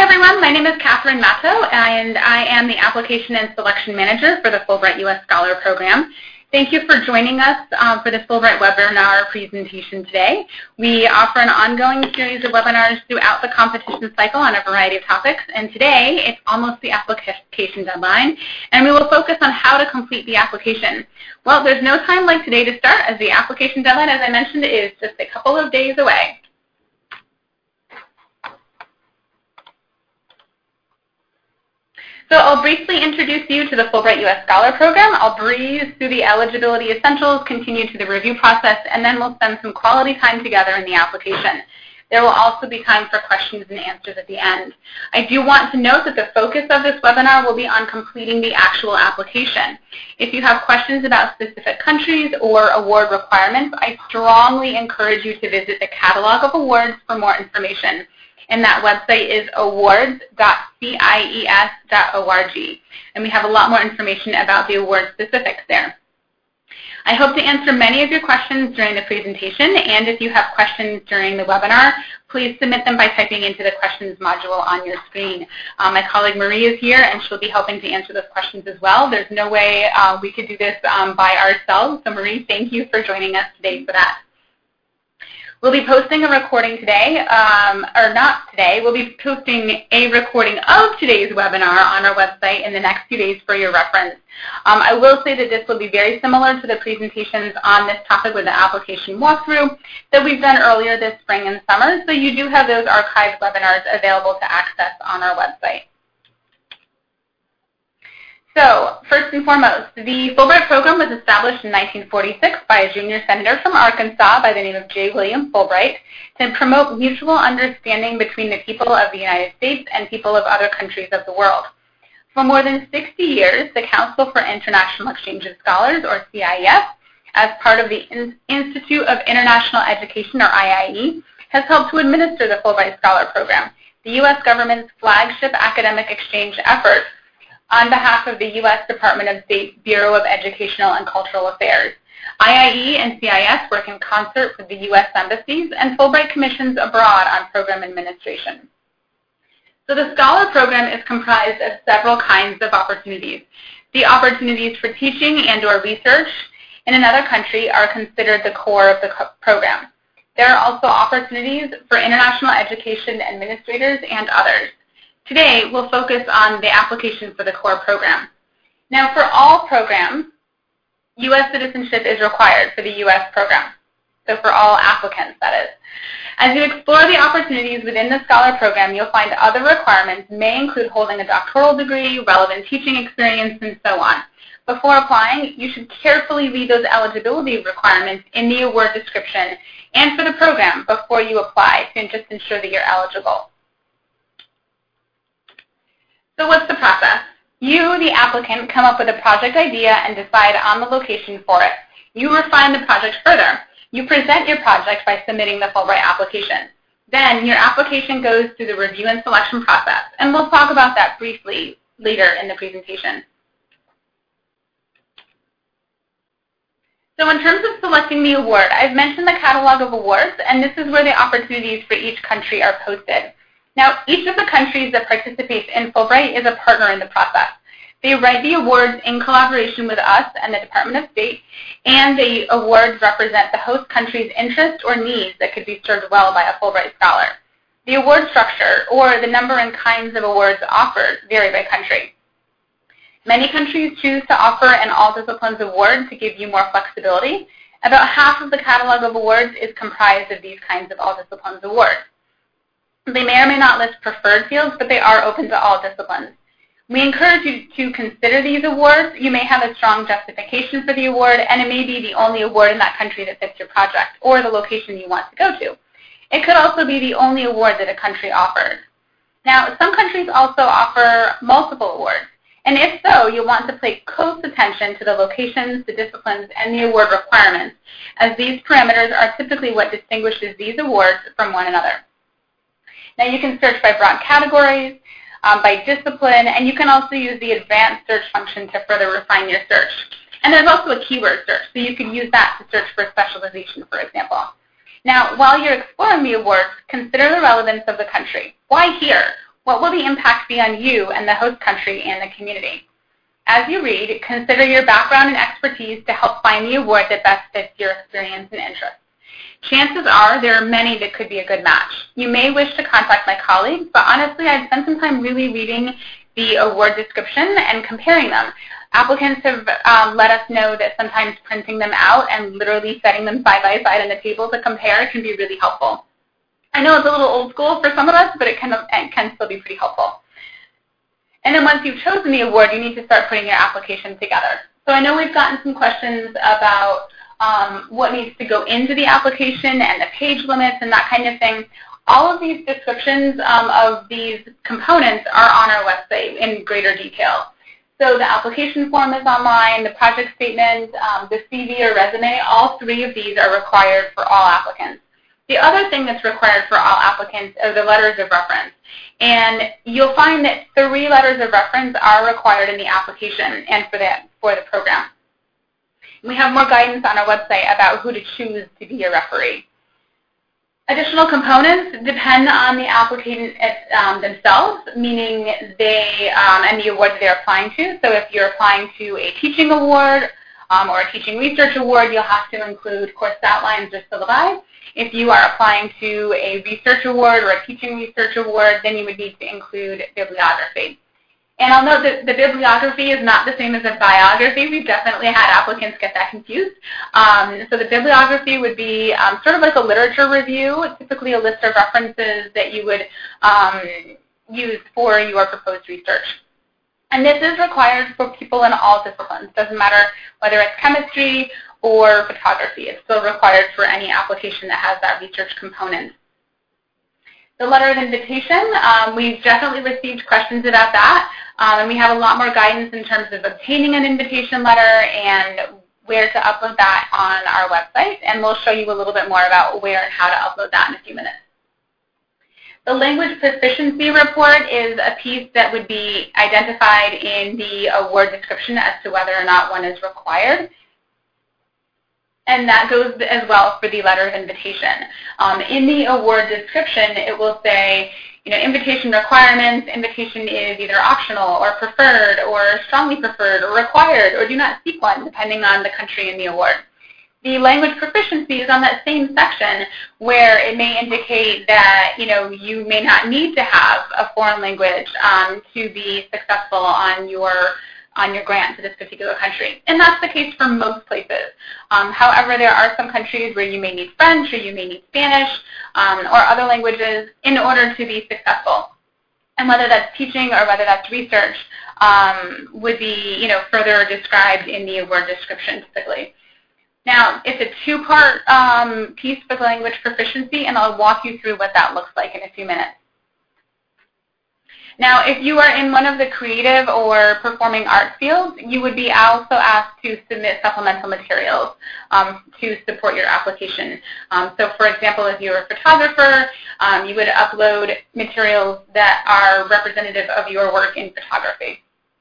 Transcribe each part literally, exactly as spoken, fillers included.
everyone, my name is Catherine Matto, and I am the Application and Selection Manager for the Fulbright U S Scholar Program. Thank you for joining us um, for this Fulbright webinar presentation today. We offer an ongoing series of webinars throughout the competition cycle on a variety of topics, and today it's almost the application deadline, and we will focus on how to complete the application. Well, there's no time like today to start, as the application deadline, as I mentioned, is just a couple of days away. So I'll briefly introduce you to the Fulbright U S Scholar Program. I'll breeze through the eligibility essentials, continue to the review process, and then we'll spend some quality time together in the application. There will also be time for questions and answers at the end. I do want to note that the focus of this webinar will be on completing the actual application. If you have questions about specific countries or award requirements, I strongly encourage you to visit the Catalog of Awards for more information. And that website is awards dot cies dot org. And we have a lot more information about the award specifics there. I hope to answer many of your questions during the presentation, and if you have questions during the webinar, please submit them by typing into the questions module on your screen. Um, my colleague Marie is here, and she'll be helping to answer those questions as well. There's no way uh, we could do this um, by ourselves, so Marie, thank you for joining us today for that. We'll be posting a recording today, um, or not today, we'll be posting a recording of today's webinar on our website in the next few days for your reference. Um, I will say that this will be very similar to the presentations on this topic with the application walkthrough that we've done earlier this spring and summer, so you do have those archived webinars available to access on our website. So, first and foremost, the Fulbright program was established in nineteen forty-six by a junior senator from Arkansas by the name of J. William Fulbright to promote mutual understanding between the people of the United States and people of other countries of the world. For more than sixty years, the Council for International Exchange of Scholars, or C I E S, as part of the Institute of International Education, or I I E, has helped to administer the Fulbright Scholar Program, the U S government's flagship academic exchange effort, on behalf of the U S Department of State Bureau of Educational and Cultural Affairs. I I E and C I S work in concert with the U S embassies and Fulbright commissions abroad on program administration. So the Scholar Program is comprised of several kinds of opportunities. The opportunities for teaching and or research in another country are considered the core of the program. There are also opportunities for international education administrators and others. Today, we'll focus on the application for the core program. Now, for all programs, U S citizenship is required for the U S program, so for all applicants, that is. As you explore the opportunities within the Scholar Program, you'll find other requirements may include holding a doctoral degree, relevant teaching experience, and so on. Before applying, you should carefully read those eligibility requirements in the award description and for the program before you apply to just ensure that you're eligible. So what's the process? You, the applicant, come up with a project idea and decide on the location for it. You refine the project further. You present your project by submitting the Fulbright application. Then your application goes through the review and selection process, and we'll talk about that briefly later in the presentation. So in terms of selecting the award, I've mentioned the catalog of awards, and this is where the opportunities for each country are posted. Now, each of the countries that participates in Fulbright is a partner in the process. They write the awards in collaboration with us and the Department of State, and the awards represent the host country's interests or needs that could be served well by a Fulbright scholar. The award structure, or the number and kinds of awards offered, vary by country. Many countries choose to offer an all-disciplines award to give you more flexibility. About half of the catalog of awards is comprised of these kinds of all-disciplines awards. They may or may not list preferred fields, but they are open to all disciplines. We encourage you to consider these awards. You may have a strong justification for the award, and it may be the only award in that country that fits your project or the location you want to go to. It could also be the only award that a country offers. Now, some countries also offer multiple awards, and if so, you'll want to pay close attention to the locations, the disciplines, and the award requirements, as these parameters are typically what distinguishes these awards from one another. Now, you can search by broad categories, um, by discipline, and you can also use the advanced search function to further refine your search. And there's also a keyword search, so you can use that to search for specialization, for example. Now, while you're exploring the awards, consider the relevance of the country. Why here? What will the impact be on you and the host country and the community? As you read, consider your background and expertise to help find the award that best fits your experience and interests. Chances are there are many that could be a good match. You may wish to contact my colleagues, but honestly, I'd spend some time really reading the award description and comparing them. Applicants have um, let us know that sometimes printing them out and literally setting them side by side on the table to compare can be really helpful. I know it's a little old school for some of us, but it can, it can still be pretty helpful. And then once you've chosen the award, you need to start putting your application together. So I know we've gotten some questions about um, what needs to go into the application and the page limits and that kind of thing. All of these descriptions um, of these components are on our website in greater detail. So the application form is online, the project statement, um, the C V or resume, all three of these are required for all applicants. The other thing that's required for all applicants are the letters of reference. And you'll find that three letters of reference are required in the application and for the, for the program. We have more guidance on our website about who to choose to be a referee. Additional components depend on the applicant um, themselves, meaning they um, and the award that they're applying to. So if you're applying to a teaching award um, or a teaching research award, you'll have to include course outlines or syllabi. If you are applying to a research award or a teaching research award, then you would need to include bibliography. And I'll note that the bibliography is not the same as a biography. We've definitely had applicants get that confused. Um, so the bibliography would be um, sort of like a literature review, typically a list of references that you would um, use for your proposed research. And this is required for people in all disciplines. Doesn't matter whether it's chemistry or photography. It's still required for any application that has that research component. The letter of invitation, um, we've definitely received questions about that, um, and we have a lot more guidance in terms of obtaining an invitation letter and where to upload that on our website, and we'll show you a little bit more about where and how to upload that in a few minutes. The language proficiency report is a piece that would be identified in the award description as to whether or not one is required. And that goes as well for the letter of invitation. Um, in the award description, it will say, you know, invitation requirements, invitation is either optional or preferred or strongly preferred or required or do not seek one, depending on the country and the award. The language proficiency is on that same section where it may indicate that, you know, you may not need to have a foreign language um, to be successful on your on your grant to this particular country. And that's the case for most places. Um, however, there are some countries where you may need French or you may need Spanish um, or other languages in order to be successful. And whether that's teaching or whether that's research um, would be, you know, further described in the award description typically. Now, it's a two-part um, piece for the language proficiency, and I'll walk you through what that looks like in a few minutes. Now, if you are in one of the creative or performing arts fields, you would be also asked to submit supplemental materials um, to support your application. Um, so, for example, if you're a photographer, um, you would upload materials that are representative of your work in photography.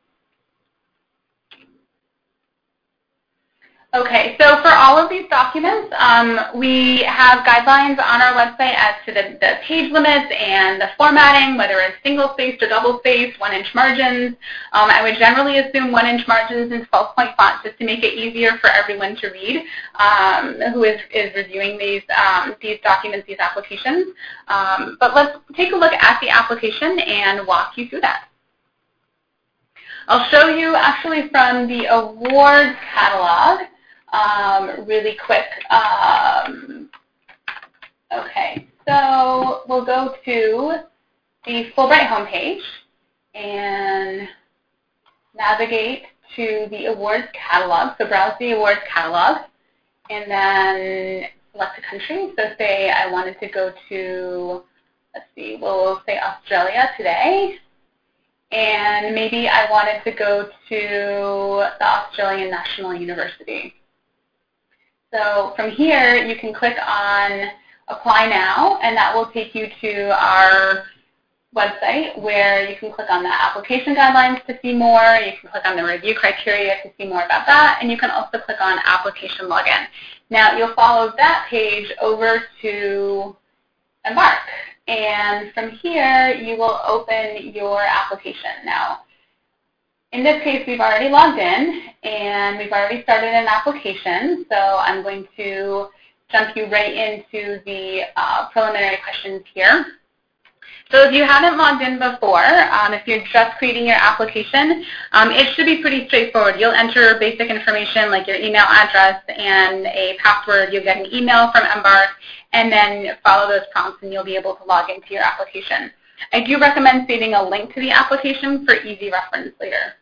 Okay, so for all of these documents, um, we have guidelines on our website as to the, the page limits and the formatting, whether it's single-spaced or double-spaced, one-inch margins. Um, I would generally assume one-inch margins in twelve-point font just to make it easier for everyone to read um, who is, is reviewing these, um, these documents, these applications. Um, but let's take a look at the application and walk you through that. I'll show you actually from the awards catalog. Um, really quick. Um, okay, so we'll go to the Fulbright homepage and navigate to the awards catalog. So browse the awards catalog and then select a country. So say I wanted to go to, let's see, we'll say Australia today. And maybe I wanted to go to the Australian National University. So from here, you can click on Apply Now, and that will take you to our website where you can click on the application guidelines to see more. You can click on the review criteria to see more about that, and you can also click on Application Login. Now, you'll follow that page over to Embark. And from here, you will open your application. Now, in this case, we've already logged in, and we've already started an application. So I'm going to jump you right into the uh, preliminary questions here. So if you haven't logged in before, um, if you're just creating your application, um, it should be pretty straightforward. You'll enter basic information like your email address and a password. You'll get an email from Embark, and then follow those prompts, and you'll be able to log into your application. I do recommend saving a link to the application for easy reference later.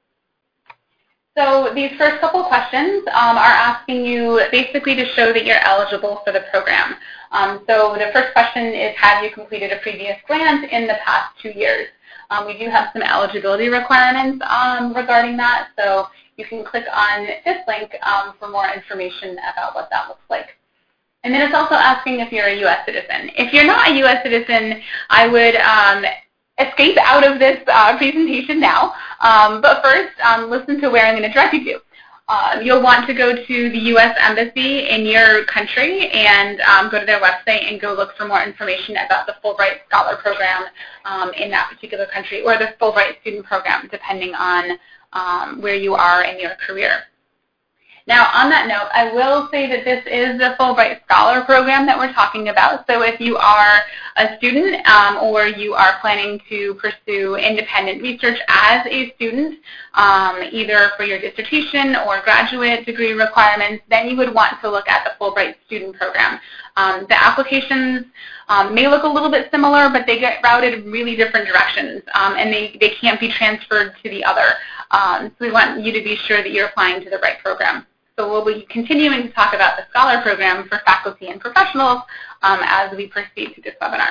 So these first couple questions um, are asking you basically to show that you're eligible for the program. Um, so the first question is, have you completed a previous grant in the past two years? Um, we do have some eligibility requirements um, regarding that, so you can click on this link um, for more information about what that looks like. And then it's also asking if you're a U S citizen. If you're not a U S citizen, I would um, escape out of this uh, presentation now, um, but first um, listen to where I'm going to direct you to. Uh, you'll want to go to the U S Embassy in your country and um, go to their website and go look for more information about the Fulbright Scholar Program um, in that particular country, or the Fulbright Student Program, depending on um, where you are in your career. Now, on that note, I will say that this is the Fulbright Scholar Program that we're talking about. So if you are a student um, or you are planning to pursue independent research as a student, um, either for your dissertation or graduate degree requirements, then you would want to look at the Fulbright Student Program. Um, the applications um, may look a little bit similar, but they get routed in really different directions, um, and they, they can't be transferred to the other. Um, so we want you to be sure that you're applying to the right program. So we'll be continuing to talk about the Scholar Program for faculty and professionals um, as we proceed through this webinar.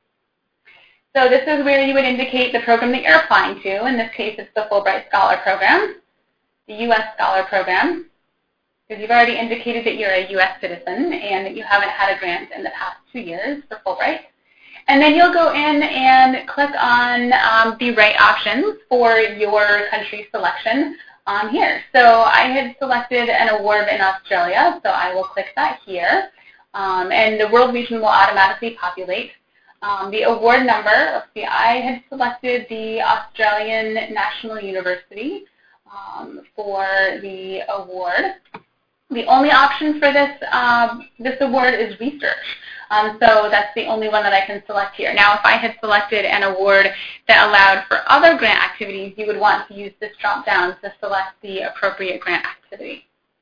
So this is where you would indicate the program that you're applying to. In this case, it's the Fulbright Scholar Program, the U S Scholar Program, because you've already indicated that you're a U S citizen and that you haven't had a grant in the past two years for Fulbright. And then you'll go in and click on um, the right options for your country selection on here. So I had selected an award in Australia, so I will click that here. Um, and the world region will automatically populate. Um, the award number, let's see, I had selected the Australian National University um, for the award. The only option for this, um, this award is research. Um, so that's the only one that I can select here. Now, if I had selected an award that allowed for other grant activities, you would want to use this drop-down to select the appropriate grant activity.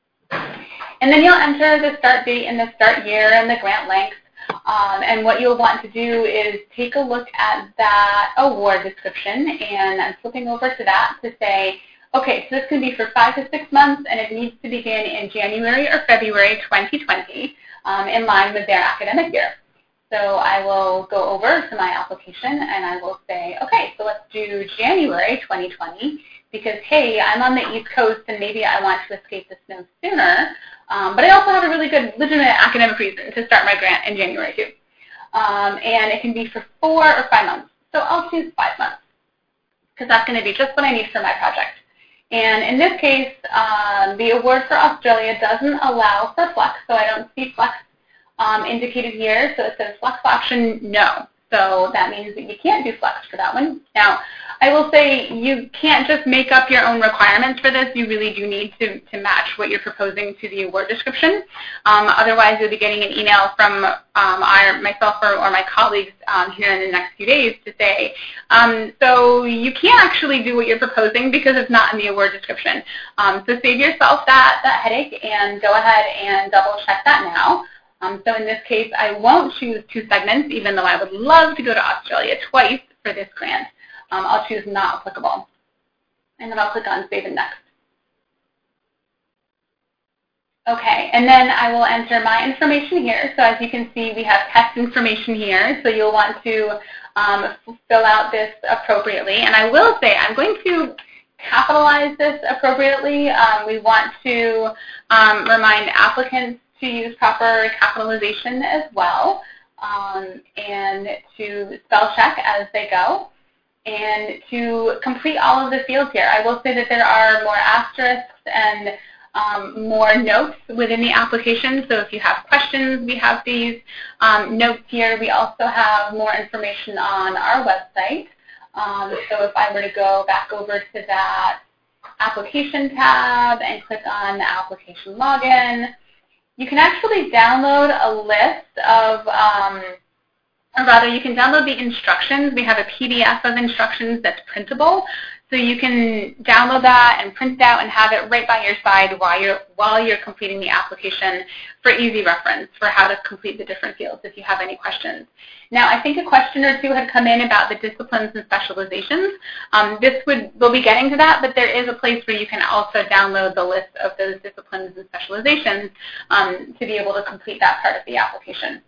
And then you'll enter the start date and the start year and the grant length. Um, and what you'll want to do is take a look at that award description, and I'm flipping over to that to say, okay, so this can be for five to six months, and it needs to begin in January or February twenty twenty. Um, in line with their academic year. So I will go over to my application and I will say, okay, so let's do January twenty twenty because, hey, I'm on the East Coast and maybe I want to escape the snow sooner, um, but I also have a really good legitimate academic reason to start my grant in January too. Um, and it can be for four or five months. So I'll choose five months because that's going to be just what I need for my project. And in this case, um, the award for Australia doesn't allow for flex, so I don't see flex um, indicated here. So it says flex option no. So that means that you can't do flex for that one. Now, I will say you can't just make up your own requirements for this. You really do need to, to match what you're proposing to the award description. Um, otherwise, you'll be getting an email from um, our, myself or, or my colleagues um, here in the next few days to say, um, so you can't actually do what you're proposing because it's not in the award description. Um, so save yourself that, that headache and go ahead and double check that now. Um, so in this case, I won't choose two segments, even though I would love to go to Australia twice for this grant. Um, I'll choose not applicable. And then I'll click on Save and Next. Okay, and then I will enter my information here. So as you can see, we have test information here. So you'll want to um, fill out this appropriately. And I will say I'm going to capitalize this appropriately. Um, we want to um, remind applicants to use proper capitalization as well, um, and to spell check as they go, and to complete all of the fields here. I will say that there are more asterisks and um, more notes within the application. So if you have questions, we have these um, notes here. We also have more information on our website. Um, so if I were to go back over to that application tab and click on the application login, you can actually download a list of, um, or rather you can download the instructions. We have a P D F of instructions that's printable. So you can download that and print it out and have it right by your side while you're, while you're completing the application for easy reference for how to complete the different fields if you have any questions. Now, I think a question or two had come in about the disciplines and specializations. Um, this would, we'll be getting to that, but there is a place where you can also download the list of those disciplines and specializations um, to be able to complete that part of the application.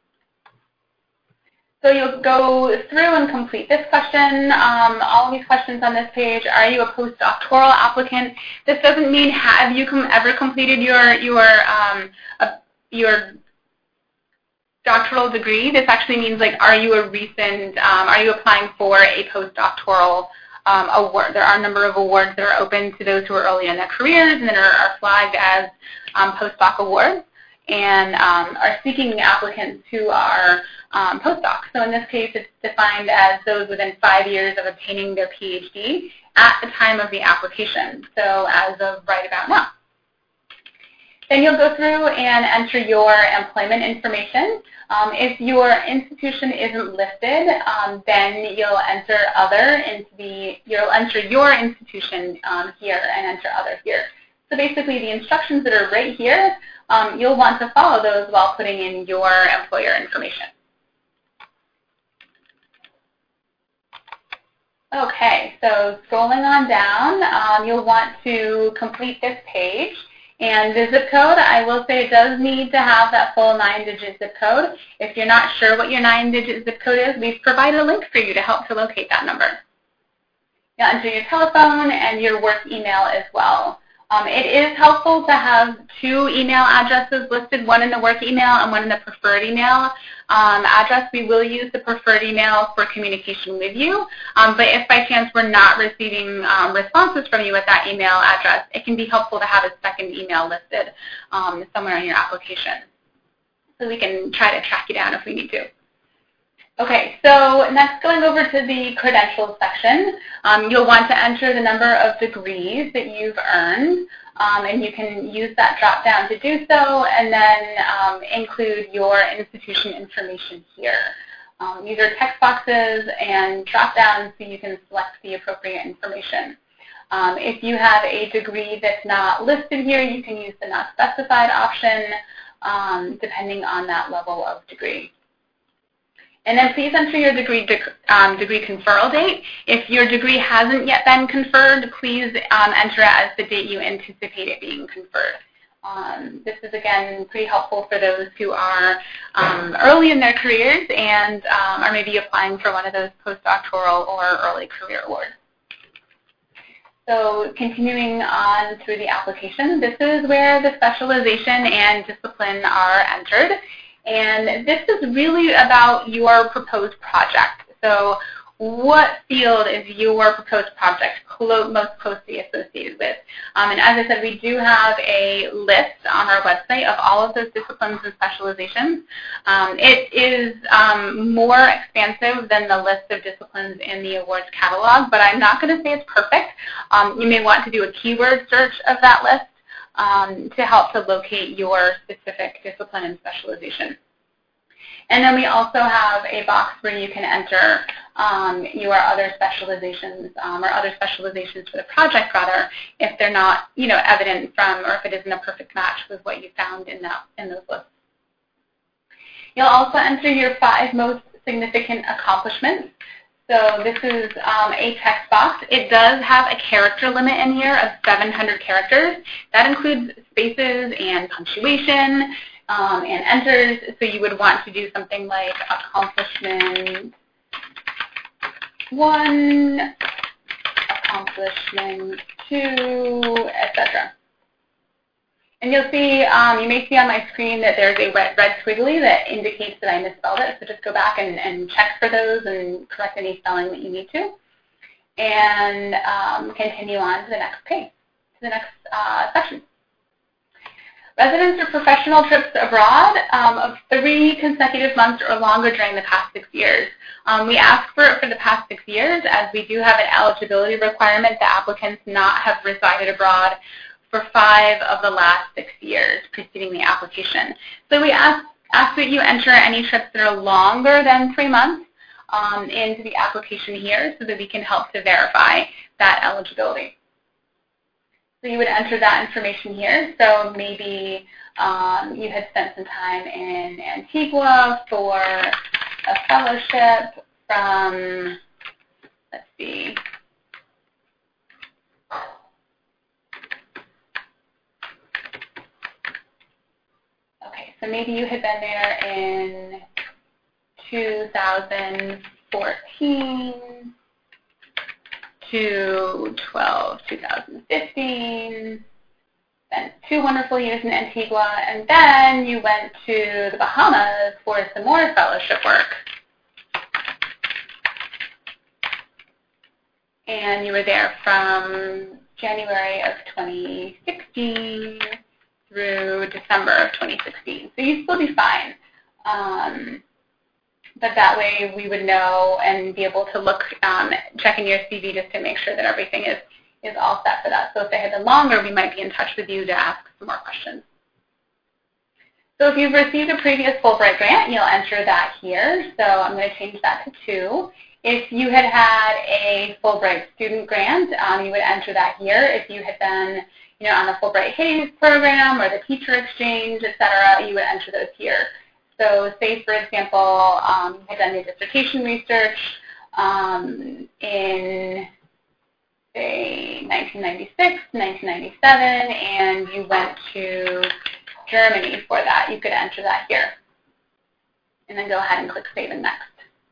So you'll go through and complete this question. Um, all of these questions on this page. Are you a postdoctoral applicant? This doesn't mean have you com ever completed your your um, a, your doctoral degree. This actually means like, are you a recent? Um, are you applying for a postdoctoral um, award? There are a number of awards that are open to those who are early in their careers and that are, are flagged as um, postdoc awards, and um, are seeking applicants who are um, postdocs. So in this case, it's defined as those within five years of obtaining their PhD at the time of the application, so as of right about now. Then you'll go through and enter your employment information. Um, if your institution isn't listed, um, then you'll enter other into the, you'll enter your institution um, here and enter other here. So basically the instructions that are right here, um, you'll want to follow those while putting in your employer information. Okay, so scrolling on down, um, you'll want to complete this page. And the zip code, I will say it does need to have that full nine-digit zip code. If you're not sure what your nine-digit zip code is, we've provided a link for you to help to locate that number. You'll enter your telephone and your work email as well. Um, it is helpful to have two email addresses listed, one in the work email and one in the preferred email um, address. We will use the preferred email for communication with you, um, but if by chance we're not receiving um, responses from you at that email address, it can be helpful to have a second email listed um, somewhere in your application so we can try to track you down if we need to. Okay, so next going over to the credentials section, um, you'll want to enter the number of degrees that you've earned, um, and you can use that drop down to do so, and then um, include your institution information here. Um, these are text boxes and drop downs so you can select the appropriate information. Um, if you have a degree that's not listed here, you can use the not specified option um, depending on that level of degree. And then please enter your degree, um, degree conferral date. If your degree hasn't yet been conferred, please um, enter it as the date you anticipate it being conferred. Um, this is, again, pretty helpful for those who are um, early in their careers and um, are maybe applying for one of those postdoctoral or early career awards. So continuing on through the application, this is where the specialization and discipline are entered. And this is really about your proposed project. So what field is your proposed project most closely associated with? Um, and as I said, we do have a list on our website of all of those disciplines and specializations. Um, it is um, more expansive than the list of disciplines in the awards catalog, but I'm not going to say it's perfect. Um, you may want to do a keyword search of that list Um, to help to locate your specific discipline and specialization. And then we also have a box where you can enter um, your other specializations um, or other specializations for the project, rather, if they're not, you know, evident from, or if it isn't a perfect match with what you found in that in those lists. You'll also enter your five most significant accomplishments. So this is um, a text box. It does have a character limit in here of seven hundred characters. That includes spaces and punctuation um, and enters. So you would want to do something like accomplishment one, accomplishment two, et cetera. And you'll see, um, you may see on my screen that there's a red, red squiggly that indicates that I misspelled it. So just go back and, and check for those and correct any spelling that you need to. And um, continue on to the next page, to the next uh, section. Residence or professional trips abroad um, of three consecutive months or longer during the past six years. Um, we ask for it for the past six years as we do have an eligibility requirement that applicants not have resided abroad for five of the last six years preceding the application. So we ask, ask that you enter any trips that are longer than three months um, into the application here so that we can help to verify that eligibility. So you would enter that information here. So maybe um, you had spent some time in Antigua for a fellowship from, let's see, okay, so maybe you had been there in two thousand fourteen to twelve, two thousand fifteen, spent two wonderful years in Antigua, and then you went to the Bahamas for some more fellowship work. And you were there from January of twenty sixteen through December of twenty sixteen. So you'd still be fine. Um, But that way we would know and be able to look, um, check in your C V just to make sure that everything is, is all set for that. So if they had been longer, we might be in touch with you to ask some more questions. So if you've received a previous Fulbright grant, you'll enter that here. So I'm going to change that to two. If you had had a Fulbright student grant, um, you would enter that here. If you had been you know, on the Fulbright Hayes program or the teacher exchange, et cetera, you would enter those here. So say, for example, um, you had done your dissertation research um, in, say, nineteen ninety-six, nineteen ninety-seven, and you went to Germany for that. You could enter that here. And then go ahead and click Save and Next.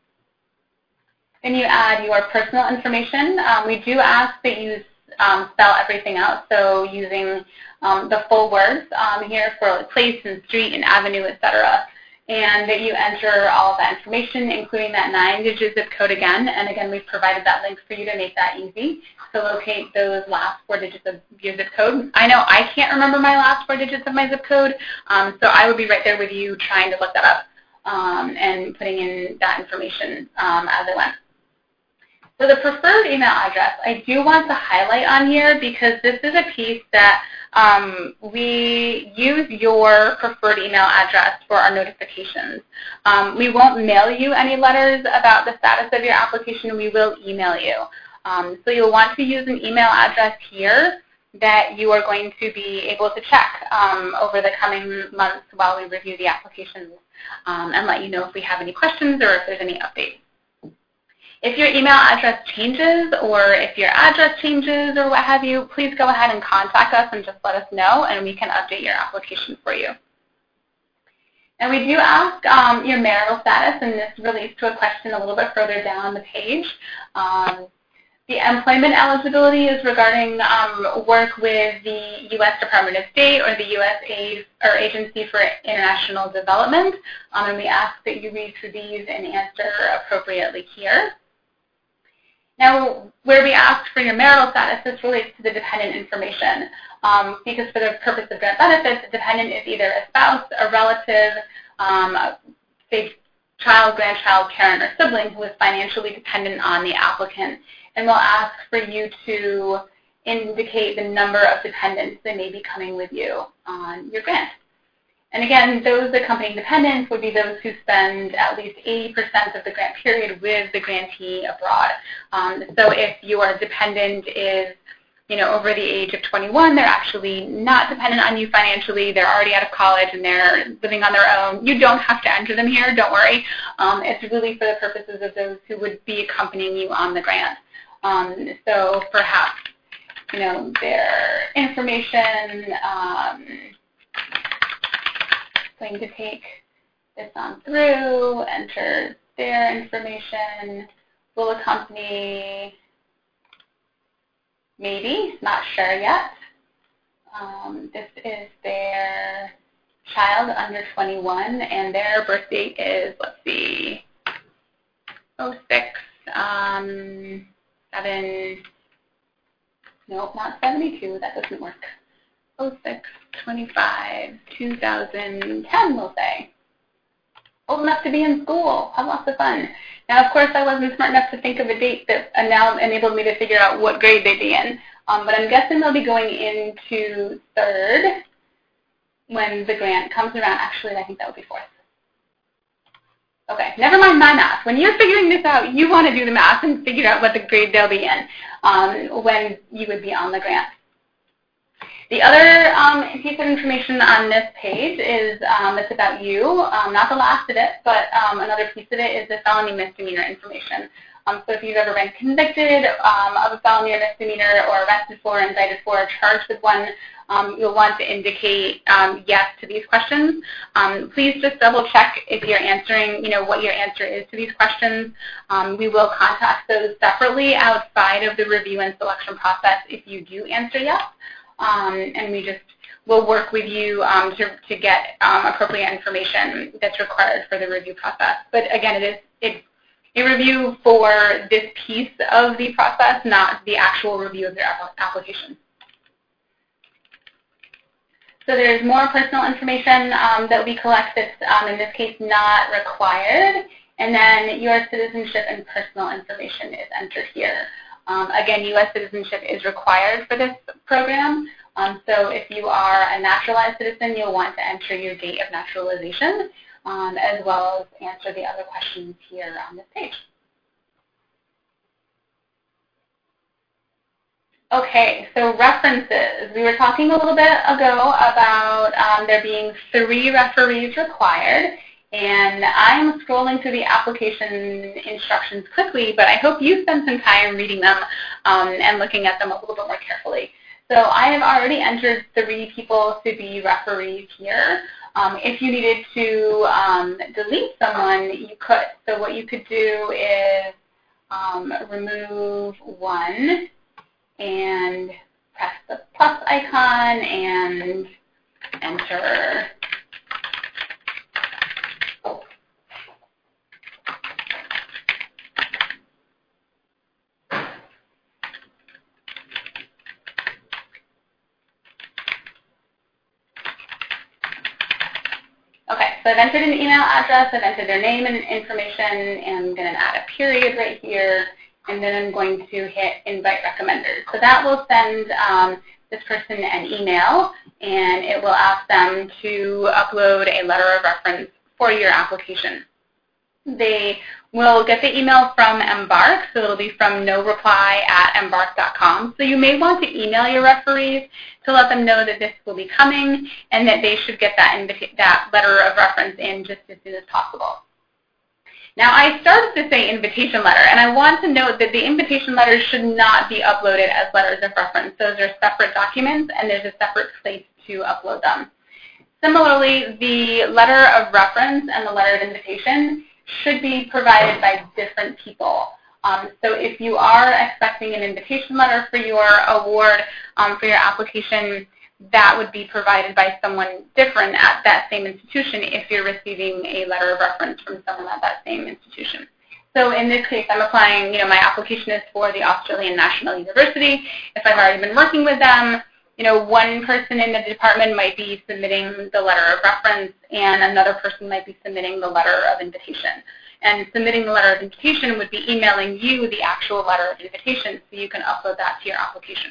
Then you add your personal information. Um, we do ask that you um, spell everything out, so using um, the full words um, here for like place and street and avenue, et cetera, and that you enter all of that information, including that nine-digit zip code again. And again, we've provided that link for you to make that easy to locate those last four digits of your zip code. I know I can't remember my last four digits of my zip code, um, so I would be right there with you trying to look that up um, and putting in that information um, as I went. So the preferred email address, I do want to highlight on here because this is a piece that um, we use your preferred email address for our notifications. Um, we won't mail you any letters about the status of your application. We will email you. Um, so you'll want to use an email address here that you are going to be able to check um, over the coming months while we review the applications um, and let you know if we have any questions or if there's any updates. If your email address changes or if your address changes or what have you, please go ahead and contact us and just let us know, and we can update your application for you. And we do ask um, your marital status, and this relates to a question a little bit further down the page. Um, the employment eligibility is regarding um, work with the U S Department of State or the U S Aid or Agency for International Development, um, and we ask that you read through these and answer appropriately here. Now, where we ask for your marital status, this relates to the dependent information, um, because for the purpose of grant benefits, a dependent is either a spouse, a relative, um, say, child, grandchild, parent, or sibling who is financially dependent on the applicant. And we'll ask for you to indicate the number of dependents that may be coming with you on your grant. And again, those accompanying dependents would be those who spend at least eighty percent of the grant period with the grantee abroad. Um, so if your dependent is, you know, over the age of twenty-one, they're actually not dependent on you financially. They're already out of college and they're living on their own. You don't have to enter them here. Don't worry. Um, it's really for the purposes of those who would be accompanying you on the grant. Um, so perhaps, you know, their information. Um, going to take this on through, enter their information, will accompany, maybe, not sure yet. Um, this is their child under twenty-one, and their birth date is, let's see, oh six, um, seven, nope, not seventy-two, that doesn't work. oh six twenty-five two thousand ten, we'll say. Old enough to be in school. Have lots of fun. Now, of course, I wasn't smart enough to think of a date that now enabled me to figure out what grade they'd be in. Um, but I'm guessing they'll be going into third when the grant comes around. Actually, I think that would be fourth. Okay, never mind my math. When you're figuring this out, you want to do the math and figure out what the grade they'll be in um, when you would be on the grant. The other um, piece of information on this page is um, it's about you, um, not the last of it, but um, another piece of it is the felony misdemeanor information. Um, so if you've ever been convicted um, of a felony or misdemeanor or arrested for, indicted for, or charged with one, um, you'll want to indicate um, yes to these questions. Um, please just double check if you're answering, you know, what your answer is to these questions. Um, we will contact those separately outside of the review and selection process if you do answer yes. Um, and we just will work with you um, to, to get um, appropriate information that's required for the review process. But again, it is it's a review for this piece of the process, not the actual review of their application. So there's more personal information um, that we collect that's, um, in this case, not required. And then U S citizenship and personal information is entered here. Um, again, U S citizenship is required for this program. Um, so if you are a naturalized citizen, you'll want to enter your date of naturalization, um, as well as answer the other questions here on this page. Okay, so references. We were talking a little bit ago about um, there being three referees required. And I'm scrolling through the application instructions quickly, but I hope you spend some time reading them um, and looking at them a little bit more carefully. So I have already entered three people to be referees here. Um, if you needed to um, delete someone, you could. So what you could do is um, remove one and press the plus icon and enter. Okay, so I've entered an email address, I've entered their name and information, and I'm going to add a period right here, and then I'm going to hit Invite Recommenders. So that will send um, this person an email, and it will ask them to upload a letter of reference for your application. They will get the email from Embark, so it'll be from no reply at embark dot com. So you may want to email your referees to let them know that this will be coming and that they should get that, that letter of reference in just as soon as possible. Now, I started to say invitation letter, and I want to note that the invitation letters should not be uploaded as letters of reference. Those are separate documents, and there's a separate place to upload them. Similarly, the letter of reference and the letter of invitation should be provided by different people. Um, so if you are expecting an invitation letter for your award, um, for your application, that would be provided by someone different at that same institution if you're receiving a letter of reference from someone at that same institution. So in this case, I'm applying, you know, my application is for the Australian National University. If I've already been working with them, you know, one person in the department might be submitting the letter of reference and another person might be submitting the letter of invitation. And submitting the letter of invitation would be emailing you the actual letter of invitation so you can upload that to your application.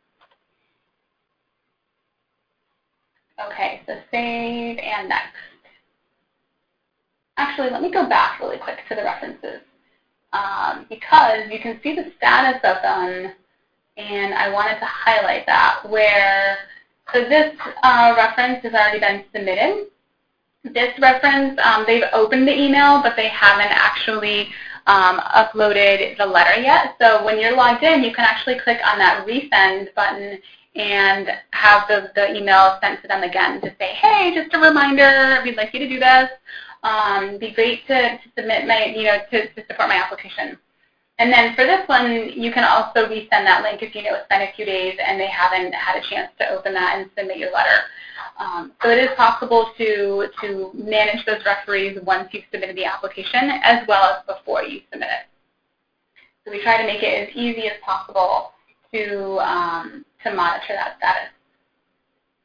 Okay, so save and next. Actually, let me go back really quick to the references um, because you can see the status of them. And I wanted to highlight that where, so this uh, reference has already been submitted. This reference, um, they've opened the email, but they haven't actually um, uploaded the letter yet. So when you're logged in, you can actually click on that resend button and have the, the email sent to them again to say, hey, just a reminder, we'd like you to do this. Um, it'd be great to, to submit my, you know, to, to support my application. And then for this one, you can also resend that link if you know it's been a few days and they haven't had a chance to open that and submit your letter. Um, so it is possible to, to manage those referees once you've submitted the application as well as before you submit it. So we try to make it as easy as possible to, um, to monitor that status.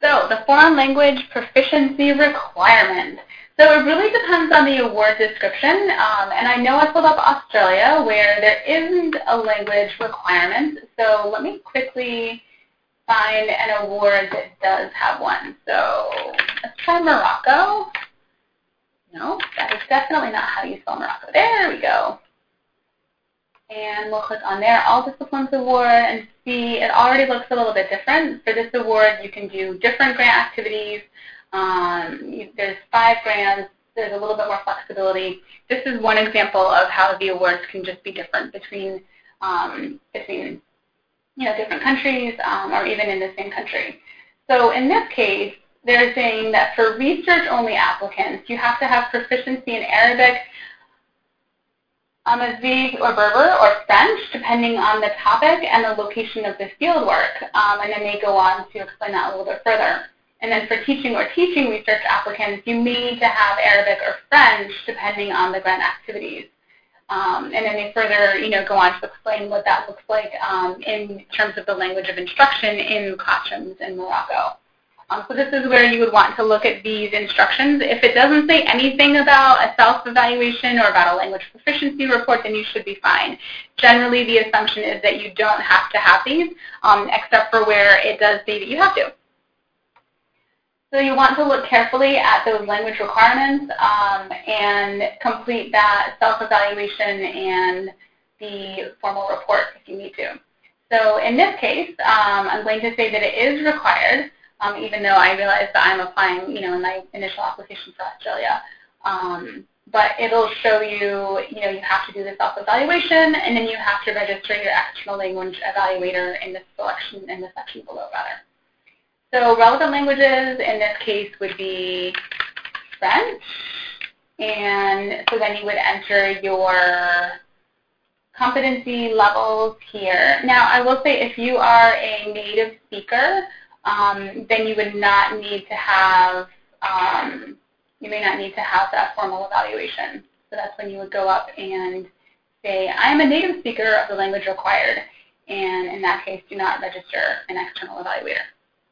So the foreign language proficiency requirement. So it really depends on the award description, um, and I know I pulled up Australia where there isn't a language requirement. So let me quickly find an award that does have one. So let's try Morocco. No, that is definitely not how you spell Morocco. There we go. And we'll click on there, All Disciplines Award, and see it already looks a little bit different. For this award, you can do different grant activities. Um, you, there's five grants. There's a little bit more flexibility. This is one example of how the awards can just be different between um, between you know different countries um, or even in the same country. So in this case, they're saying that for research-only applicants, you have to have proficiency in Arabic, Amazigh or Berber or French, depending on the topic and the location of the fieldwork. Um, and then they go on to explain that a little bit further. And then for teaching or teaching research applicants, you may need to have Arabic or French, depending on the grant activities. Um, and then they further, you know, go on to explain what that looks like um, in terms of the language of instruction in classrooms in Morocco. Um, so this is where you would want to look at these instructions. If it doesn't say anything about a self-evaluation or about a language proficiency report, then you should be fine. Generally, the assumption is that you don't have to have these, um, except for where it does say that you have to. So you want to look carefully at those language requirements um, and complete that self-evaluation and the formal report if you need to. So in this case, um, I'm going to say that it is required. Um, even though I realize that I'm applying, you know, in my initial application for Australia. Um, but it'll show you, you know, you have to do the self-evaluation, and then you have to register your external language evaluator in the selection, in the section below, rather. So relevant languages in this case would be French, and so then you would enter your competency levels here. Now, I will say if you are a native speaker, Um, then you would not need to have, um, you may not need to have that formal evaluation. So that's when you would go up and say, I'm a native speaker of the language required, and in that case, do not register an external evaluator.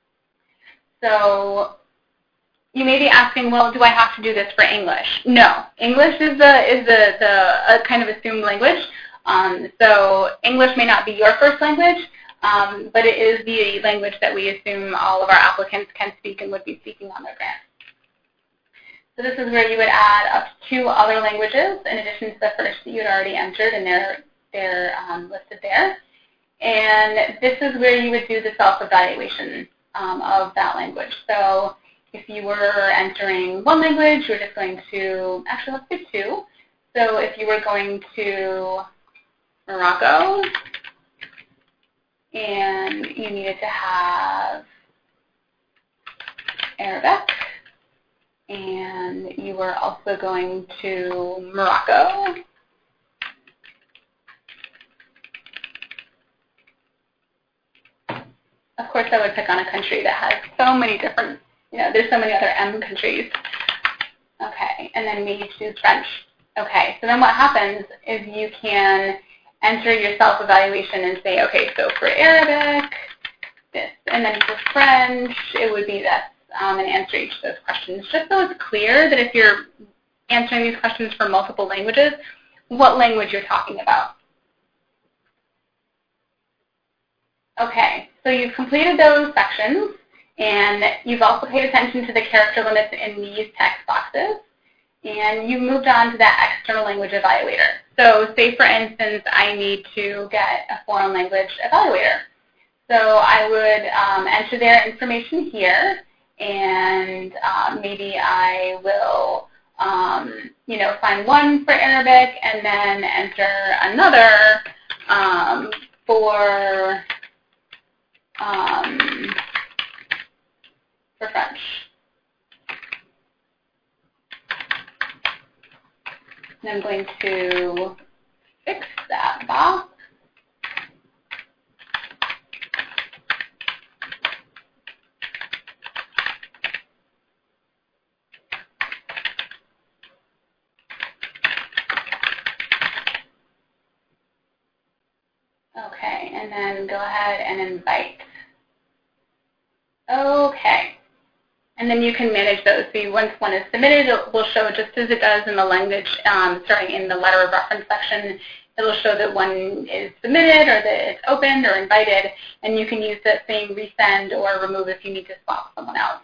So you may be asking, well, do I have to do this for English? No. English is the, is the, the a kind of assumed language. Um, so English may not be your first language, Um, but it is the language that we assume all of our applicants can speak and would be speaking on their grant. So this is where you would add up to two other languages in addition to the first that you had already entered, and they're, they're um, listed there. And this is where you would do the self-evaluation um, of that language. So if you were entering one language, you were just going to, actually let's do two. So if you were going to Morocco, and you needed to have Arabic, and you were also going to Morocco, of course I would pick on a country that has so many different, you know, there's so many other M countries. Okay, and then maybe choose French. Okay, so then what happens is you can enter your self-evaluation and say, okay, so for Arabic, this, and then for French, it would be this, um, and answer each of those questions, just so it's clear that if you're answering these questions for multiple languages, what language you're talking about. Okay, so you've completed those sections, and you've also paid attention to the character limits in these text boxes. And you moved on to that external language evaluator. So say, for instance, I need to get a foreign language evaluator. So I would um, enter their information here, and uh, maybe I will, um, you know, find one for Arabic and then enter another um, for, um, for French. And I'm going to fix that box. Okay, and then go ahead and invite. Okay, And then you can manage those. So once one is submitted, it will show just as it does in the language, um, starting in the letter of reference section. It will show that one is submitted or that it's opened or invited, and you can use that same resend or remove if you need to swap someone out.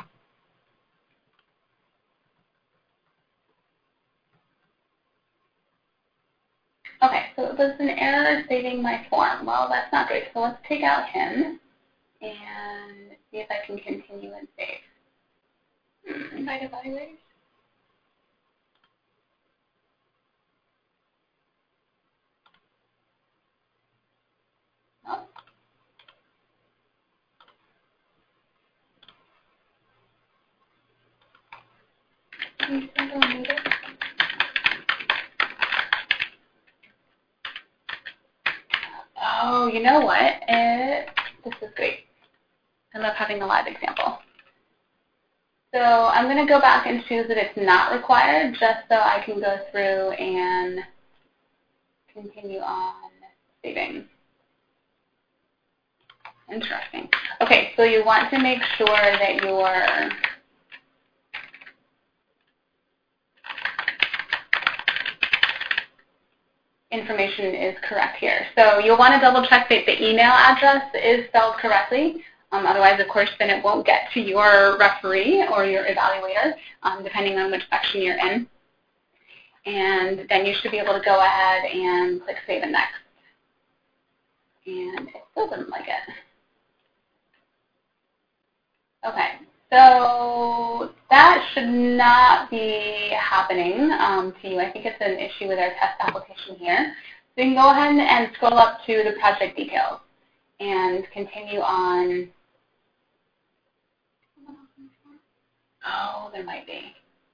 Okay, so it was an error saving my form. Well, that's not great. So let's take out him and see if I can continue and save. Hmm, invite evaluators. Oh. Oh, you know what? It, this is great. I love having a live example. So I'm going to go back and choose that it's not required just so I can go through and continue on saving. Interesting. Okay, so you want to make sure that your information is correct here. So you'll want to double check that the email address is spelled correctly. Um, otherwise, of course, then it won't get to your referee or your evaluator, um, depending on which section you're in. And then you should be able to go ahead and click Save and Next. And it still doesn't like it. Okay, so that should not be happening um, to you. I think it's an issue with our test application here. So you can go ahead and scroll up to the project details and continue on. Oh, there might be.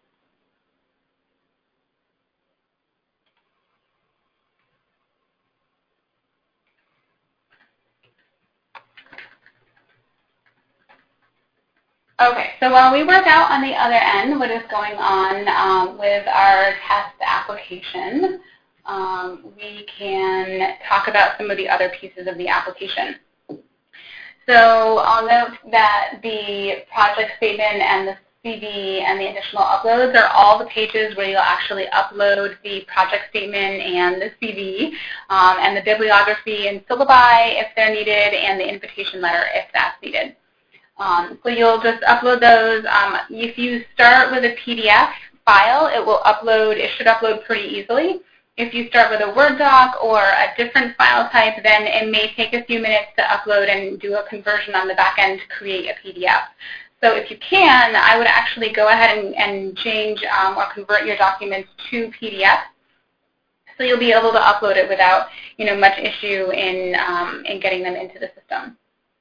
Okay, so while we work out on the other end what is going on um, with our test application, um, we can talk about some of the other pieces of the application. So I'll note that the project statement and the C V and the additional uploads are all the pages where you'll actually upload the project statement and the C V, um, and the bibliography and syllabi if they're needed, and the invitation letter if that's needed. Um, so you'll just upload those. Um, if you start with a P D F file, it will upload, it should upload pretty easily. If you start with a Word doc or a different file type, then it may take a few minutes to upload and do a conversion on the back end to create a P D F. So if you can, I would actually go ahead and, and change um, or convert your documents to P D F. So you'll be able to upload it without, you know, much issue in, um, in getting them into the system.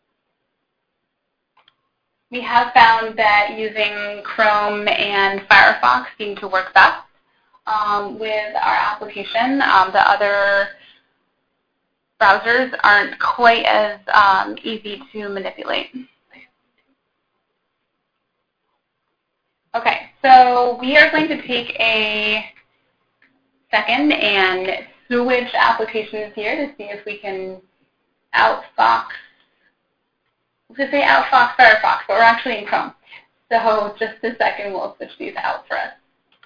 We have found that using Chrome and Firefox seem to work best um, with our application. Um, the other browsers aren't quite as um, easy to manipulate. Okay, so we are going to take a second and switch applications here to see if we can outfox. I was going to say outfox Firefox, but we're actually in Chrome. So just a second, we'll switch these out for us.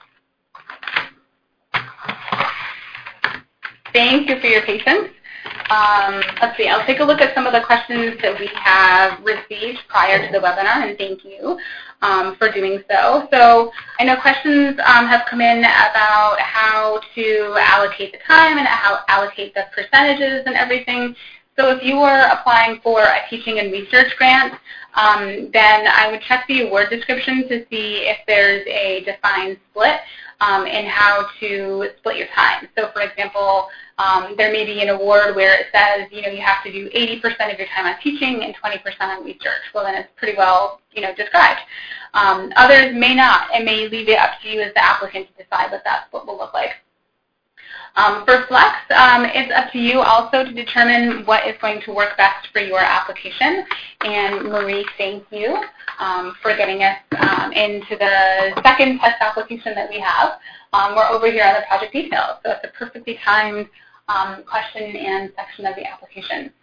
Thank you for your patience. Um, let's see, I'll take a look at some of the questions that we have received prior to the webinar, and thank you um, for doing so. So I know questions um, have come in about how to allocate the time and how to allocate the percentages and everything. So if you were applying for a teaching and research grant, um, then I would check the award description to see if there's a defined split um, in how to split your time. So for example, um, there may be an award where it says, you know, you have to do eighty percent of your time on teaching and twenty percent on research. Well, then it's pretty well, you know, described. Um, others may not. It may leave it up to you as the applicant to decide what that split will look like. Um, for Flex, um, it's up to you also to determine what is going to work best for your application. And Marie, thank you um, for getting us um, into the second test application that we have. Um, we're over here on the project details, so it's a perfectly timed um, question and section of the application.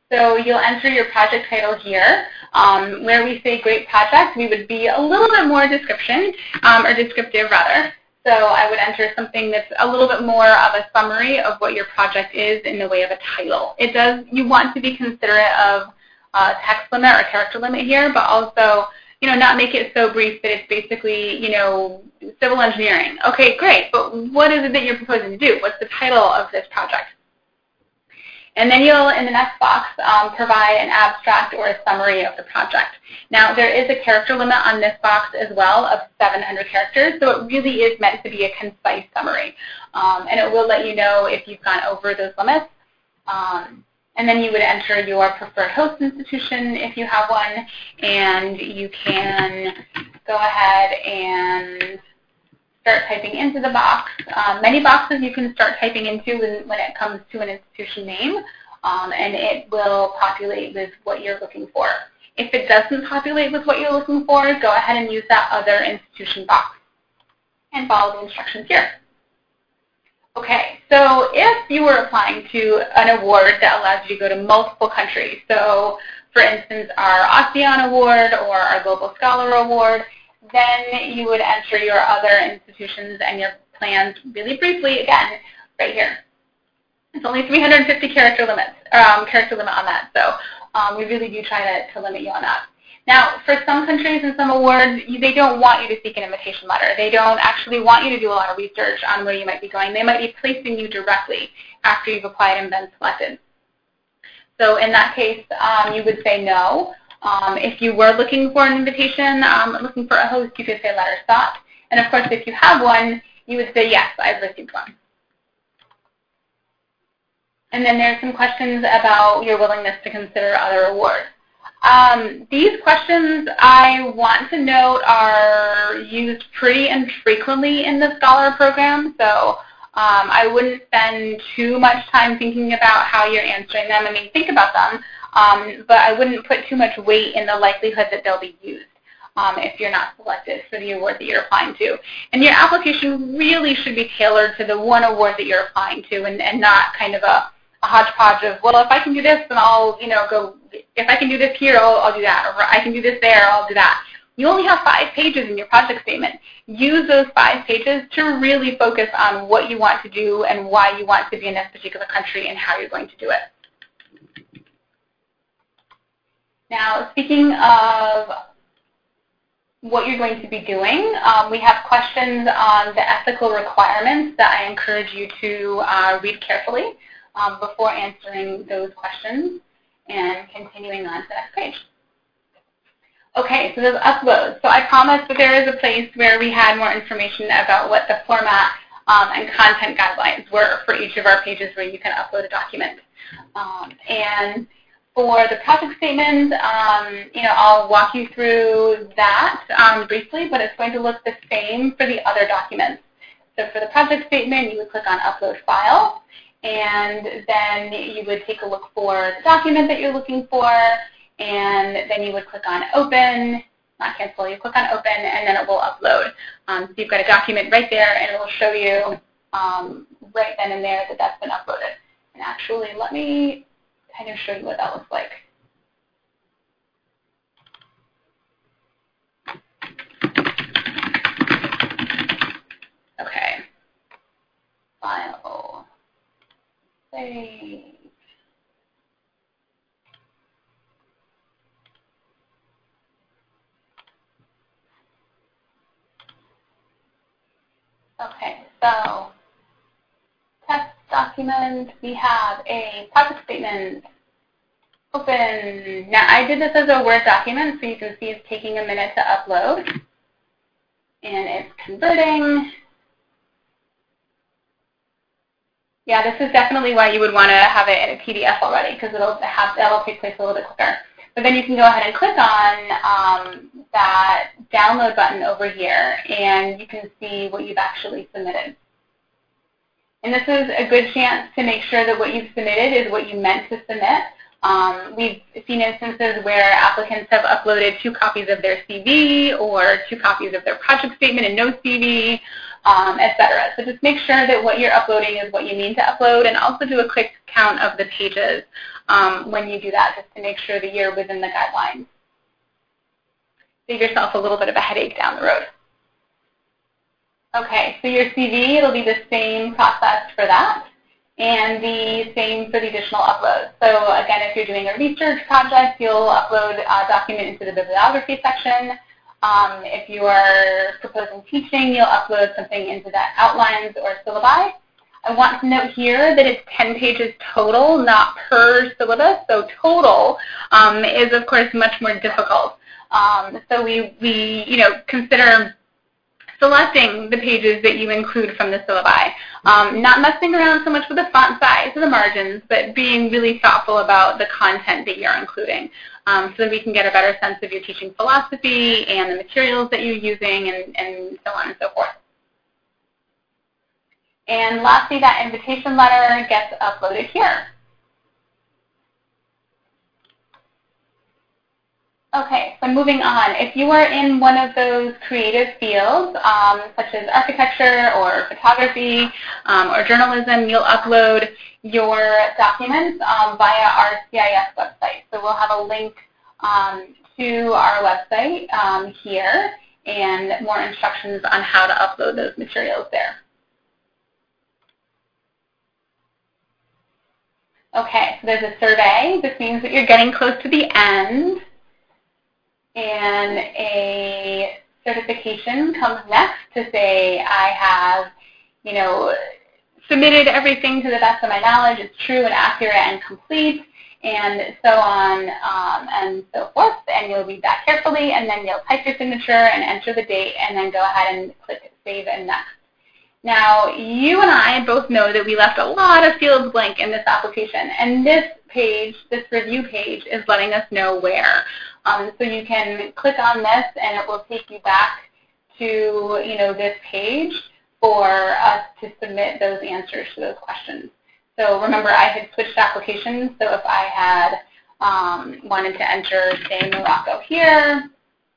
So you'll enter your project title here. Um, where we say great project, we would be a little bit more description, um, or descriptive rather. So I would enter something that's a little bit more of a summary of what your project is in the way of a title. It does, you want to be considerate of uh, text limit or character limit here, but also, you know, not make it so brief that it's basically, you know, civil engineering. Okay, great, but what is it that you're proposing to do? What's the title of this project? And then you'll, in the next box, um, provide an abstract or a summary of the project. Now, there is a character limit on this box as well of seven hundred characters, so it really is meant to be a concise summary. Um, and it will let you know if you've gone over those limits. Um, and then you would enter your preferred host institution if you have one, and you can go ahead and start typing into the box. Um, many boxes you can start typing into when, when it comes to an institution name, um, and it will populate with what you're looking for. If it doesn't populate with what you're looking for, go ahead and use that other institution box and follow the instructions here. Okay, so if you were applying to an award that allows you to go to multiple countries, so for instance our ASEAN Award or our Global Scholar Award, then you would enter your other institutions and your plans really briefly, again, right here. It's only three hundred fifty character limits, um, character limit on that, so um, we really do try to, to limit you on that. Now, for some countries and some awards, you, they don't want you to seek an invitation letter. They don't actually want you to do a lot of research on where you might be going. They might be placing you directly after you've applied and been selected. So in that case, um, you would say no. Um, if you were looking for an invitation, um, looking for a host, you could say letter sought. And of course, if you have one, you would say yes, I've received one. And then there's some questions about your willingness to consider other awards. Um, these questions, I want to note, are used pretty infrequently in the Scholar program, so um, I wouldn't spend too much time thinking about how you're answering them. I mean, think about them, um, but I wouldn't put too much weight in the likelihood that they'll be used um, if you're not selected for the award that you're applying to. And your application really should be tailored to the one award that you're applying to, and, and not kind of a a hodgepodge of, well, if I can do this, then I'll, you know, go, if I can do this here, I'll, I'll do that, or I can do this there, I'll do that. You only have five pages in your project statement. Use those five pages to really focus on what you want to do and why you want to be in this particular country and how you're going to do it. Now, speaking of what you're going to be doing, um, we have questions on the ethical requirements that I encourage you to uh, read carefully Um, before answering those questions and continuing on to the next page. Okay, so there's uploads. So I promised that there is a place where we had more information about what the format um, and content guidelines were for each of our pages where you can upload a document. Um, and for the project statement, um, you know, I'll walk you through that um, briefly, but it's going to look the same for the other documents. So for the project statement, you would click on Upload File, and then you would take a look for the document that you're looking for, and then you would click on Open, not Cancel, you click on Open, and then it will upload. Um, so you've got a document right there, and it will show you um, right then and there that that's been uploaded. And actually, let me kind of show you what that looks like. Okay. File. Save. Okay, so test document, we have a project statement. Open. Now, I did this as a Word document, so you can see it's taking a minute to upload. And it's converting. Yeah, this is definitely why you would want to have it in a P D F already, because it'll have that'll take place a little bit quicker. But then you can go ahead and click on um, that download button over here, and you can see what you've actually submitted. And this is a good chance to make sure that what you've submitted is what you meant to submit. Um, we've seen instances where applicants have uploaded two copies of their C V or two copies of their project statement and no C V. um, et cetera. So just make sure that what you're uploading is what you mean to upload, and also do a quick count of the pages um, when you do that, just to make sure that you're within the guidelines. Save yourself a little bit of a headache down the road. Okay, so your C V, it'll be the same process for that, and the same for the additional uploads. So again, if you're doing a research project, you'll upload a document into the bibliography section. Um, if you are proposing teaching, you'll upload something into that outlines or syllabi. I want to note here that it's ten pages total, not per syllabus. So total um, is, of course, much more difficult. Um, so we, we, you know, consider selecting the pages that you include from the syllabi. Um, not messing around so much with the font size or the margins, but being really thoughtful about the content that you're including, um, so that we can get a better sense of your teaching philosophy and the materials that you're using, and, and so on and so forth. And lastly, that invitation letter gets uploaded here. Okay, so moving on. If you are in one of those creative fields, um, such as architecture or photography um, or journalism, you'll upload your documents um, via our C I S website. So we'll have a link um, to our website um, here, and more instructions on how to upload those materials there. Okay, so there's a survey. This means that you're getting close to the end. And a certification comes next to say, I have, you know, submitted everything to the best of my knowledge, it's true and accurate and complete, and so on um, and so forth. And you'll read that carefully, and then you'll type your signature and enter the date, and then go ahead and click Save and Next. Now, you and I both know that we left a lot of fields blank in this application, and this page, this review page, is letting us know where. Um, so you can click on this, and it will take you back to, you know, this page for us to submit those answers to those questions. So remember, I had switched applications, so if I had um, wanted to enter, say, Morocco here,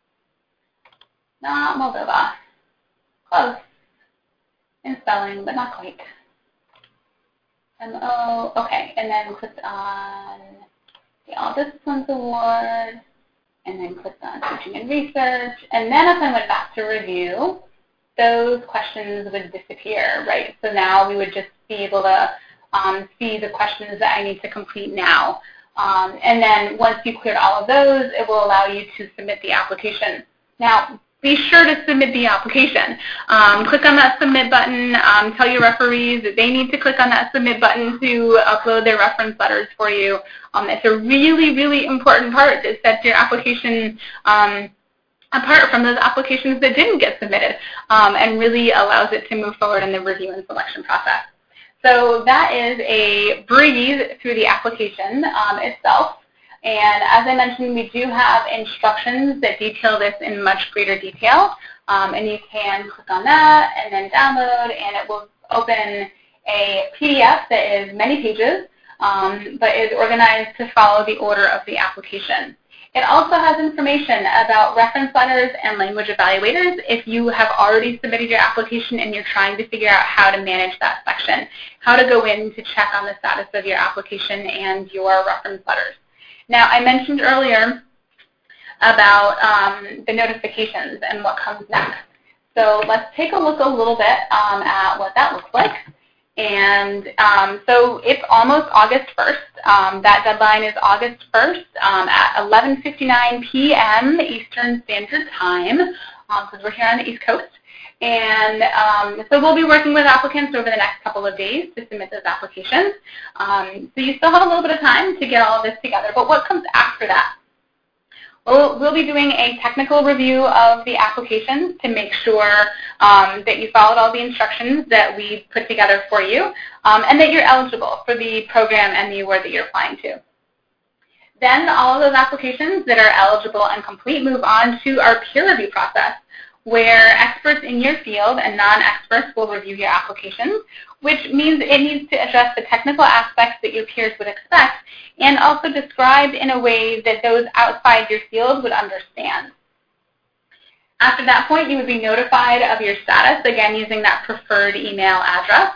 not Moldova, close in spelling, but not quite. M O, okay, and then clicked on the All Disciplines Award, and then clicked on Teaching and Research, and then if I went back to review, those questions would disappear, right? So now we would just be able to um, see the questions that I need to complete now. Um, and then once you cleared all of those, it will allow you to submit the application. Now, be sure to submit the application. Um, click on that submit button. Um, tell your referees that they need to click on that submit button to upload their reference letters for you. Um, it's a really, really important part that sets your application um, apart from those applications that didn't get submitted, um, and really allows it to move forward in the review and selection process. So that is a breeze through the application um, itself. And as I mentioned, we do have instructions that detail this in much greater detail. Um, and you can click on that and then download, and it will open a P D F that is many pages, um, but is organized to follow the order of the application. It also has information about reference letters and language evaluators if you have already submitted your application and you're trying to figure out how to manage that section, how to go in to check on the status of your application and your reference letters. Now, I mentioned earlier about um, the notifications and what comes next. So let's take a look a little bit um, at what that looks like. And um, so it's almost August first. Um, that deadline is August first um, at eleven fifty-nine p m Eastern Standard Time, because um, we're here on the East Coast. And um, so we'll be working with applicants over the next couple of days to submit those applications. Um, so you still have a little bit of time to get all of this together. But what comes after that? Well, we'll be doing a technical review of the applications to make sure um, that you followed all the instructions that we put together for you, um, and that you're eligible for the program and the award that you're applying to. Then all of those applications that are eligible and complete move on to our peer review process, where experts in your field and non-experts will review your applications, which means it needs to address the technical aspects that your peers would expect, and also described in a way that those outside your field would understand. After that point, you would be notified of your status, again using that preferred email address.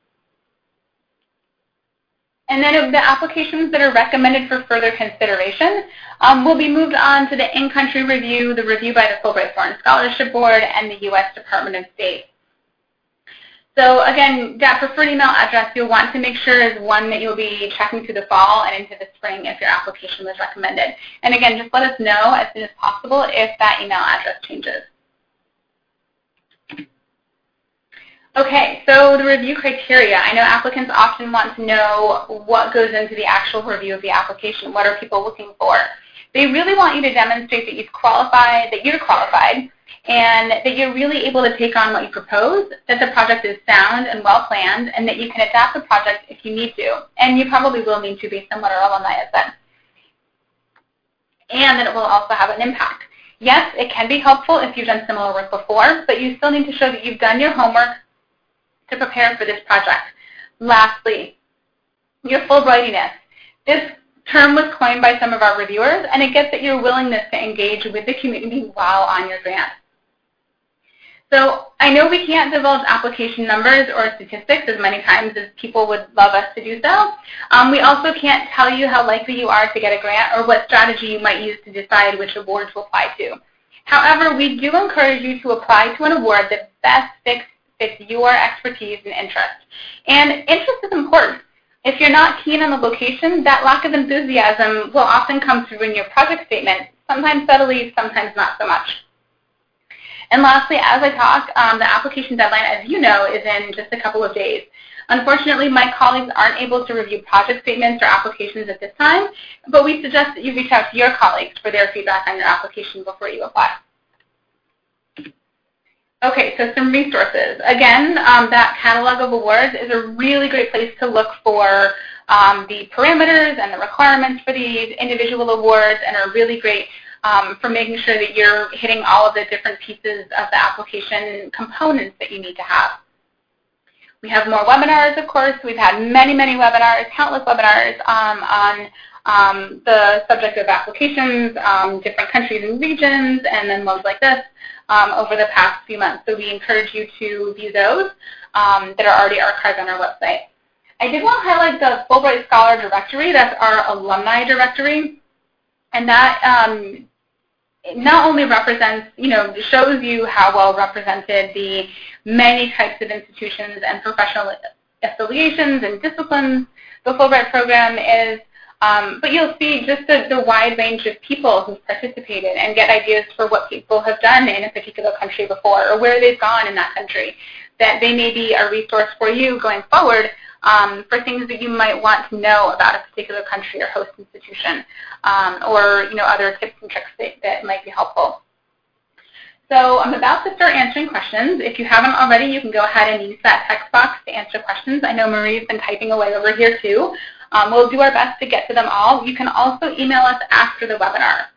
And then the applications that are recommended for further consideration um, will be moved on to the in-country review, the review by the Fulbright Foreign Scholarship Board, and the U S Department of State. So again, that preferred email address you'll want to make sure is one that you'll be checking through the fall and into the spring if your application was recommended. And again, just let us know as soon as possible if that email address changes. Okay, so the review criteria. I know applicants often want to know what goes into the actual review of the application. What are people looking for? They really want you to demonstrate that you've qualified, that you're qualified, and that you're really able to take on what you propose, that the project is sound and well-planned, and that you can adapt the project if you need to. And you probably will need to based on what our alumni have said. And that it will also have an impact. Yes, it can be helpful if you've done similar work before, but you still need to show that you've done your homework to prepare for this project. Lastly, your Fulbrightiness. This term was coined by some of our reviewers, and it gets at your willingness to engage with the community while on your grant. So I know we can't divulge application numbers or statistics as many times as people would love us to do so. Um, we also can't tell you how likely you are to get a grant or what strategy you might use to decide which award to apply to. However, we do encourage you to apply to an award that best fits fits your expertise and interest. And interest is important. If you're not keen on the location, that lack of enthusiasm will often come through in your project statement, sometimes subtly, sometimes not so much. And lastly, as I talk, um, the application deadline, as you know, is in just a couple of days. Unfortunately, my colleagues aren't able to review project statements or applications at this time, but we suggest that you reach out to your colleagues for their feedback on your application before you apply. Okay, so some resources. Again, um, that catalog of awards is a really great place to look for um, the parameters and the requirements for these individual awards, and are really great um, for making sure that you're hitting all of the different pieces of the application components that you need to have. We have more webinars, of course. We've had many, many webinars, countless webinars um, on um, the subject of applications, um, different countries and regions, and then ones like this. Um, over the past few months. So we encourage you to view those um, that are already archived on our website. I did want to highlight the Fulbright Scholar Directory. That's our alumni directory. And that um, not only represents, you know, shows you how well represented the many types of institutions and professional affiliations and disciplines the Fulbright program is, Um, but you'll see just the, the wide range of people who've participated and get ideas for what people have done in a particular country before or where they've gone in that country, that they may be a resource for you going forward um, for things that you might want to know about a particular country or host institution, um, or you know, other tips and tricks that, that might be helpful. So I'm about to start answering questions. If you haven't already, you can go ahead and use that text box to answer questions. I know Marie's been typing away over here too. Um, we'll do our best to get to them all. You can also email us after the webinar.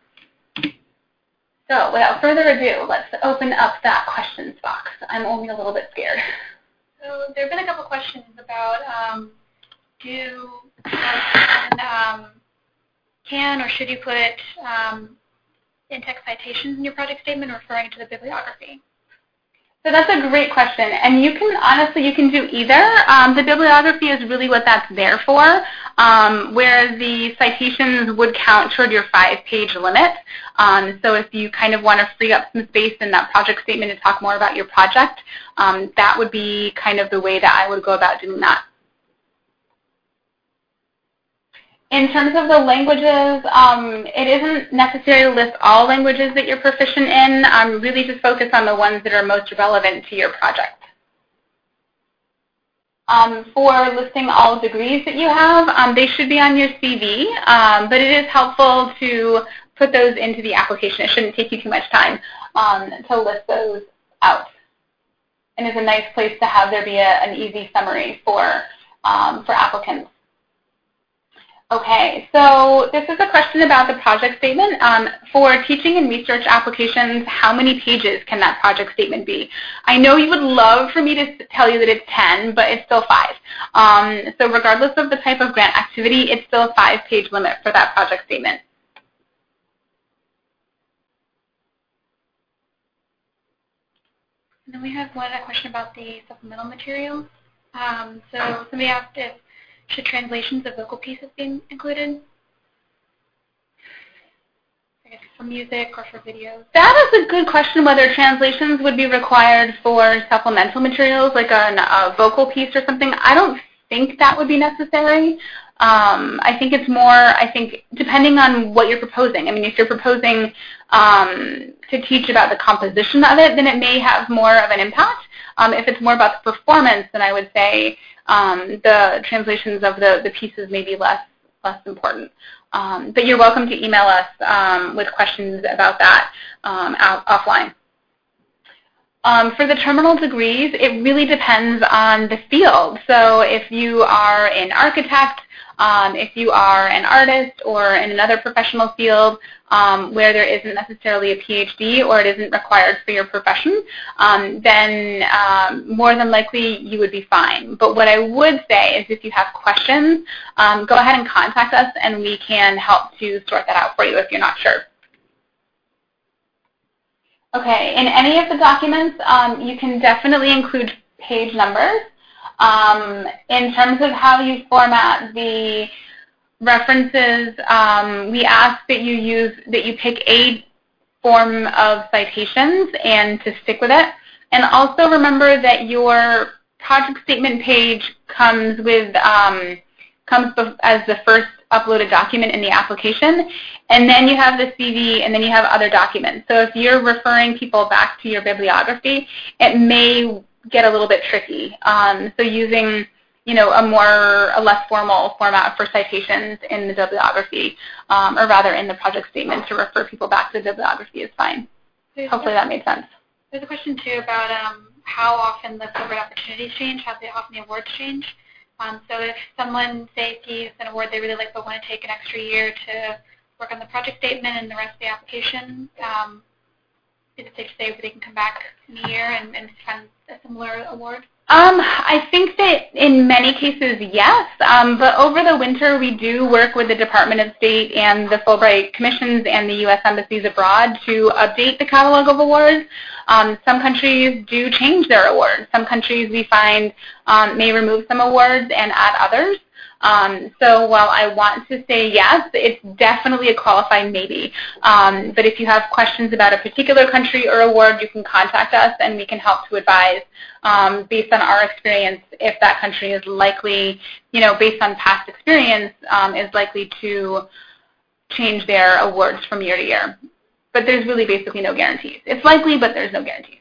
So without further ado, let's open up that questions box. I'm only a little bit scared. So there have been a couple questions about um, do and, um, can or should you put um, in-text citations in your project statement referring to the bibliography? So that's a great question, and you can, honestly, you can do either. Um, the bibliography is really what that's there for, um, where the citations would count toward your five-page limit. Um, so if you kind of want to free up some space in that project statement to talk more about your project, um, that would be kind of the way that I would go about doing that. In terms of the languages, um, it isn't necessary to list all languages that you're proficient in. Um, really just focus on the ones that are most relevant to your project. Um, for listing all degrees that you have, um, they should be on your C V, um, but it is helpful to put those into the application. It shouldn't take you too much time um, to list those out. And it's a nice place to have there be a, an easy summary for, um, for applicants. Okay, so this is a question about the project statement. Um, for teaching and research applications, how many pages can that project statement be? I know you would love for me to tell you that it's ten, but it's still five. Um, so regardless of the type of grant activity, it's still a five-page limit for that project statement. then we have one a question about the supplemental materials. Um, so somebody asked if should translations of vocal pieces be included? I guess for music or for videos. That is a good question, whether translations would be required for supplemental materials, like a, a vocal piece or something. I don't think that would be necessary. Um, I think it's more, I think, depending on what you're proposing. I mean, if you're proposing um, to teach about the composition of it, then it may have more of an impact. Um, if it's more about the performance, then I would say um, the translations of the, the pieces may be less, less important. Um, but you're welcome to email us um, with questions about that um, out, offline. Um, for the terminal degrees, it really depends on the field. So if you are an architect, um, if you are an artist or in another professional field um, where there isn't necessarily a PhD or it isn't required for your profession, um, then um, more than likely you would be fine. But what I would say is if you have questions, um, go ahead and contact us and we can help to sort that out for you if you're not sure. Okay, in any of the documents, um, you can definitely include page numbers. Um, in terms of how you format the references, um, we ask that you use that you pick a form of citations and to stick with it. And also remember that your project statement page comes with um, comes as the first uploaded document in the application, and then you have the C V, and then you have other documents. So if you're referring people back to your bibliography, it may get a little bit tricky. Um, so using, you know, a more, a less formal format for citations in the bibliography, um, or rather in the project statement to refer people back to the bibliography is fine. There's Hopefully that made sense. There's a question too about um, how often the Fulbright opportunities change, how often the awards change. Um, so if someone, say, sees an award they really like but want to take an extra year to work on the project statement and the rest of the application, um, is it safe to say they can come back in a year and, and find a similar award? Um, I think that in many cases, yes. Um, but over the winter, we do work with the Department of State and the Fulbright Commissions and the U S embassies abroad to update the catalog of awards. Um, some countries do change their awards. Some countries we find um, may remove some awards and add others. Um, so while I want to say yes, it's definitely a qualified maybe. Um, but if you have questions about a particular country or award, you can contact us and we can help to advise um, based on our experience if that country is likely, you know, based on past experience, um, is likely to change their awards from year to year. But there's really basically no guarantees. It's likely, but there's no guarantees.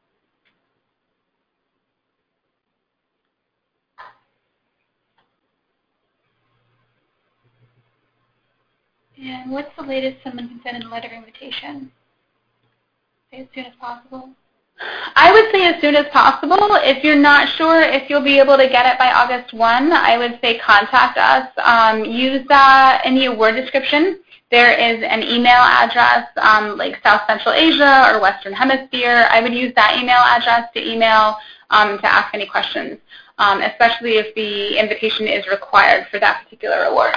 And what's the latest someone can send in a letter of invitation? Say as soon as possible? I would say as soon as possible. If you're not sure if you'll be able to get it by August first, I would say contact us. Um, use that in the award description. There is an email address um, like South Central Asia or Western Hemisphere. I would use that email address to email um, to ask any questions, um, especially if the invitation is required for that particular award.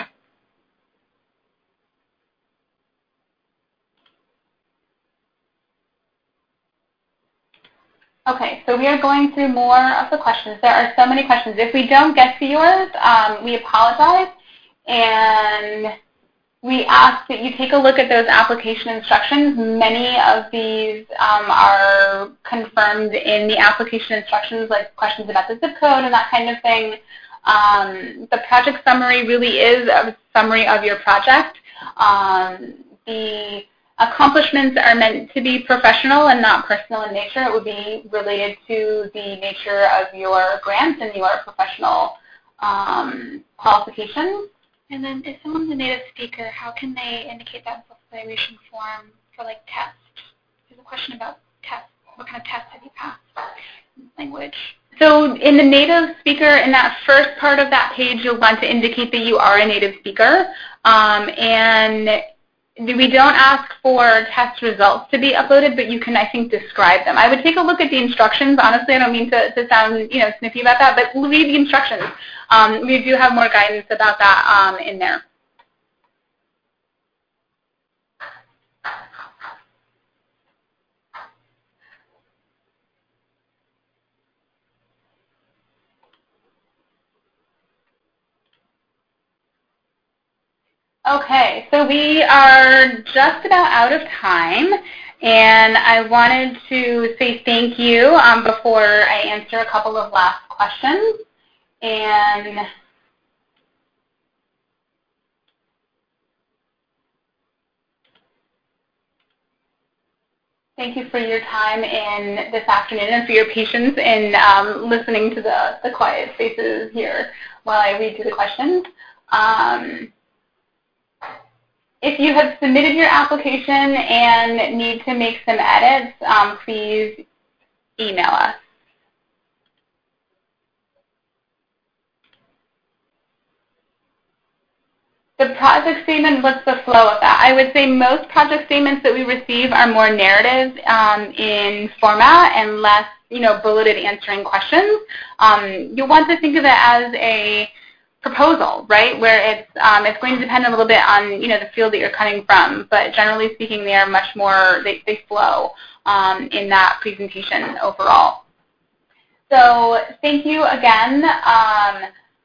Okay, so we are going through more of the questions. There are so many questions. If we don't get to yours, um, we apologize, and we ask that you take a look at those application instructions. Many of these um, are confirmed in the application instructions, like questions about the zip code and that kind of thing. Um, the project summary really is a summary of your project. Um, the accomplishments are meant to be professional and not personal in nature. It would be related to the nature of your grant and your professional um, qualifications. And then if someone's a native speaker, how can they indicate that in self-evaluation form for, like, tests? There's a question about tests. What kind of tests have you passed in language? So in the native speaker, in that first part of that page, you'll want to indicate that you are a native speaker. Um, and we don't ask for test results to be uploaded, but you can, I think, describe them. I would take a look at the instructions. Honestly, I don't mean to, to sound, you know, snippy about that, but read the instructions. Um, we do have more guidance about that um, in there. Okay, so we are just about out of time, and I wanted to say thank you um, before I answer a couple of last questions. And thank you for your time in this afternoon and for your patience in um, listening to the, the quiet spaces here while I read through the questions. Um, if you have submitted your application and need to make some edits, um, please email us. The project statement, what's the flow of that? I would say most project statements that we receive are more narrative um, in format and less, you know, bulleted answering questions. Um, you'll want to think of it as a proposal, right, where it's um, it's going to depend a little bit on, you know, the field that you're coming from, but generally speaking, they are much more, they, they flow um, in that presentation overall. So thank you again. Um,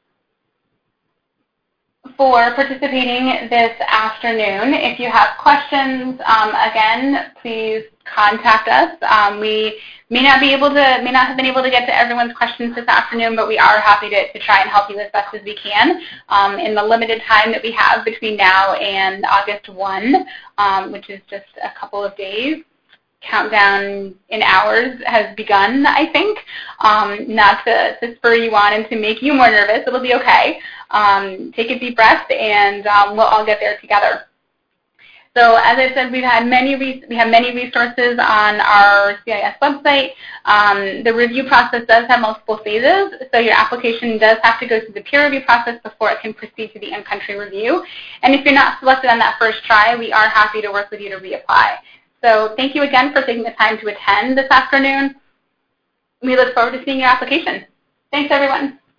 for participating this afternoon. If you have questions, um, again, please contact us. Um, we may not be able to, may not have been able to get to everyone's questions this afternoon, but we are happy to, to try and help you as best as we can um, in the limited time that we have between now and August first, um, which is just a couple of days. Countdown in hours has begun, I think. Um, not to, to spur you on and to make you more nervous. It'll be okay. Um, take a deep breath, and um, we'll all get there together. So as I said, we've had many we have many resources on our C I S website. Um, the review process does have multiple phases, so your application does have to go through the peer review process before it can proceed to the in-country review. And if you're not selected on that first try, we are happy to work with you to reapply. So thank you again for taking the time to attend this afternoon. We look forward to seeing your application. Thanks, everyone.